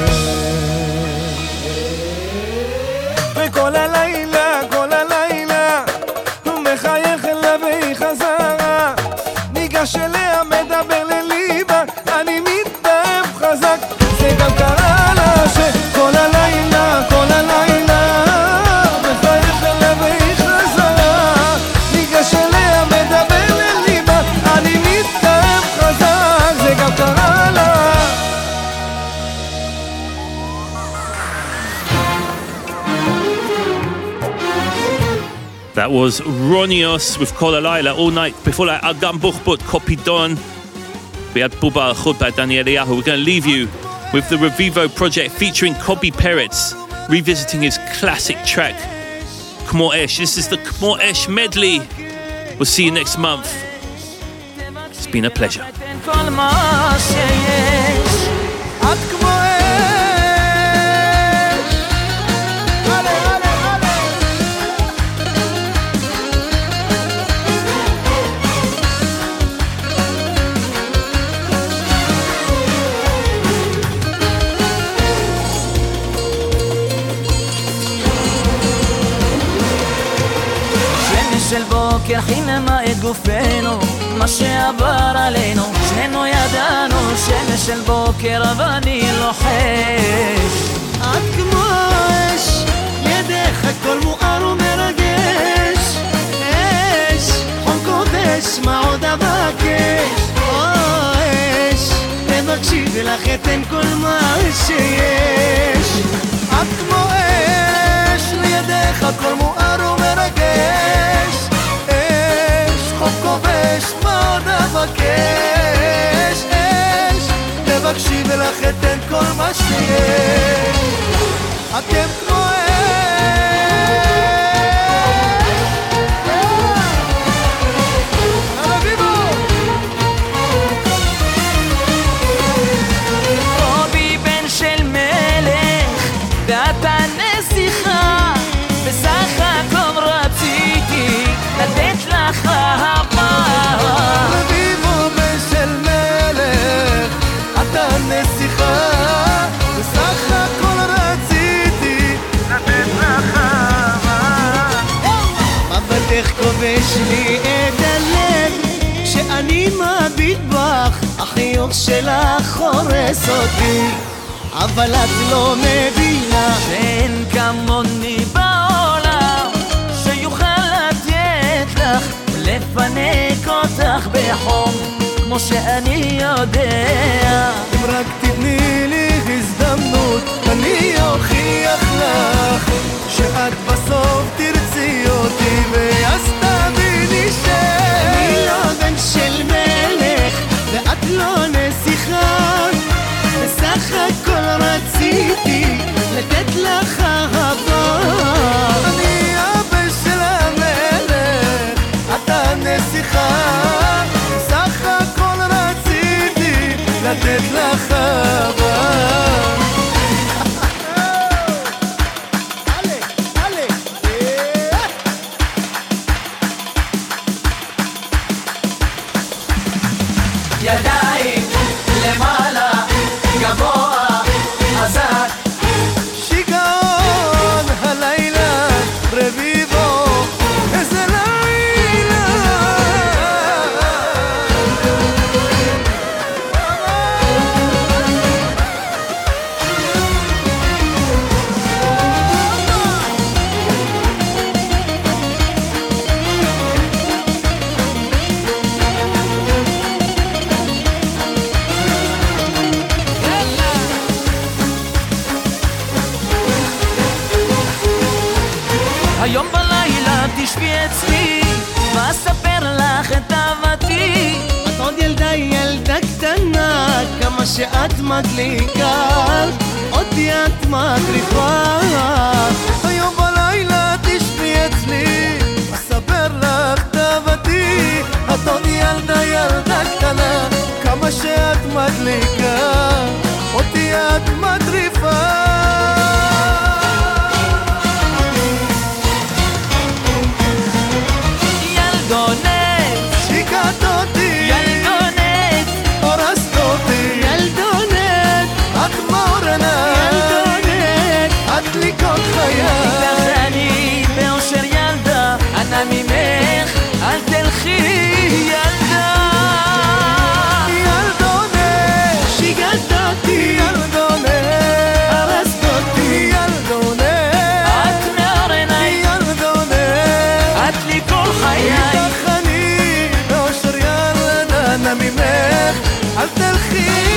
וכל הלילה כל הלילה הוא מחייך אליו והיא חזרה ניגש אליה מדבר לליבה אני מתאהב חזק זה גם קרה לה שכל הלילה כל הלילה מחייך אליה והיא חזרה ניגש אליה מדבר לליבה אני מתאהב חזק זה גם קרה לה That was Ronios with Kol Halayla all night. Before that, Agam Buchbut, Kopi Don. We had Buba Chutba, Daniel Eliyahu. We're going to leave you with the Revivo project featuring Kobi Peretz, revisiting his classic track, Kmo Esh. This is the Kmo Esh medley. We'll see you next month. It's been a pleasure. של בוקר חינמה את גופנו, מה שעבר עלינו, שנינו ידענו שמש של בוקר ואני לוחש. את כמו אש, ידך הכל מואר ומרגש, אש, חום כובש, מה עוד אבקש? או אש, תבקשי ולך אתן כל מה שיש. את כמו אש, לידך הכל מואר ומרגש, אש, חום כובש, מה עוד אבקש? אש, תבקשי ולך אתן כל מה שיש. אתם כמו רובי בן של מלך ואתה נסיכה, בסך הכל רציתי לתת לך אהבה. רביבו בן של מלך, אתה נסיכה, בסך הכל רציתי לתת לך אהבה. מבטך כובש לי את הלב כשאני מביט בך, החיוך שלך הורס אותי, אבל את לא מבינה שאין כמוני בעולם שיוכל לתת לך ולפנק אותך בחום כמו שאני יודע. אם רק תתני לי הזדמנות אני אוכיח לך שאת בסוף תרצי אותי, ואז תביני שאני לא בן של מלך ואת לא נסיכה, בסך הכל רציתי לתת לך אהבה. אני הבן של המלך, אתה נסיכה, בסך הכל רציתי לתת לך אהבה. ידיים למעלה גבוה חזק, שיגעון הלילה רביבו איזה לילה. היום בלילה תשבי אצלי ואספר לך את אהבתי. את עוד ילדה, ילדה קטנה, כמה שאת מדליקה, אותי את מטריפה. היום בלילה תשבי אצלי, אספר לך את אהבתי. את עוד ילדה, ילדה קטנה, כמה שאת מדליקה, אותי את מטריפה. שיקעת אותי, ילדונת, הורסת אותי, ילדונת, את מורנה, ילדונת, את לי כל חיי. איתך אני באושר ילדה, אנא ממך אל תלכי ילדה. ילדונת, שיגעת אותי, ילדונת, הרסת אותי, ילדונת, את מאור עיניי, ילדונת, את לי כל חיי. איתך אני באושר ילדה, אנא ממך אל תלכי.